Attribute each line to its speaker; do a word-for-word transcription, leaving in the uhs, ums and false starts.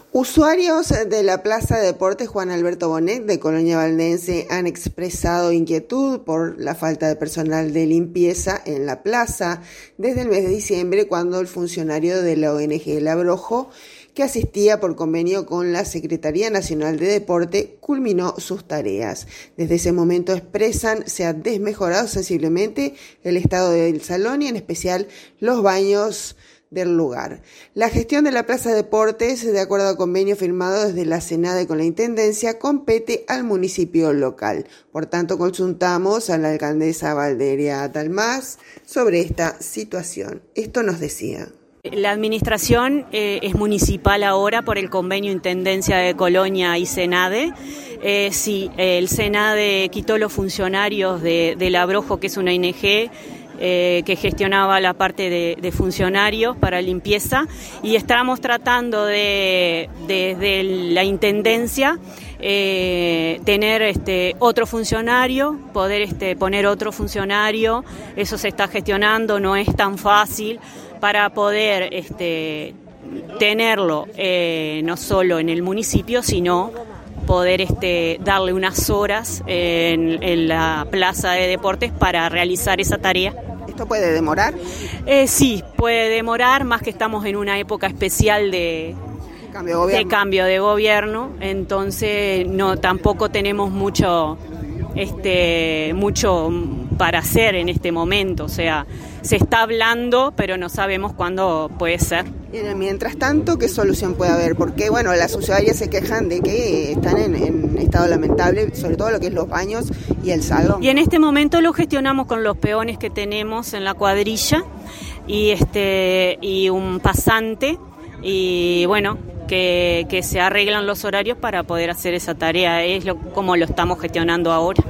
Speaker 1: Usuarios de la Plaza de Deportes Juan Alberto Bonet de Colonia Valdense han expresado inquietud por la falta de personal de limpieza en la plaza desde el mes de diciembre, cuando el funcionario de la O N G El Abrojo, que asistía por convenio con la Secretaría Nacional de Deporte, culminó sus tareas. Desde ese momento expresan se ha desmejorado sensiblemente el estado del salón y en especial los baños del lugar. La gestión de la Plaza de Deportes, de acuerdo a convenio firmado desde la Senade con la Intendencia, compete al municipio local. Por tanto, consultamos a la alcaldesa Valeria Dalmás sobre esta situación. Esto nos decía.
Speaker 2: La administración eh, es municipal ahora por el convenio Intendencia de Colonia y Senade. Eh, sí, el Senade quitó los funcionarios de, del Abrojo, que es una O N G, Eh, que gestionaba la parte de, de funcionarios para limpieza, y estamos tratando de, desde la Intendencia, eh, tener este otro funcionario, poder este poner otro funcionario. Eso se está gestionando, no es tan fácil para poder este tenerlo eh, no solo en el municipio, sino poder este, darle unas horas en, en la Plaza de Deportes para realizar esa tarea.
Speaker 1: ¿Esto puede demorar?
Speaker 2: Eh, sí, puede demorar, más que estamos en una época especial de
Speaker 1: cambio de gobierno,
Speaker 2: de cambio de gobierno, entonces no tampoco tenemos mucho, este, mucho para hacer en este momento. O sea, se está hablando, pero no sabemos cuándo puede ser.
Speaker 1: Y mientras tanto, ¿qué solución puede haber? Porque, bueno, las usuarias se quejan de que están en, en estado lamentable, sobre todo lo que es los baños y el salón.
Speaker 2: Y en este momento lo gestionamos con los peones que tenemos en la cuadrilla y este y un pasante, y bueno, que, que se arreglan los horarios para poder hacer esa tarea. Es lo, como lo estamos gestionando ahora.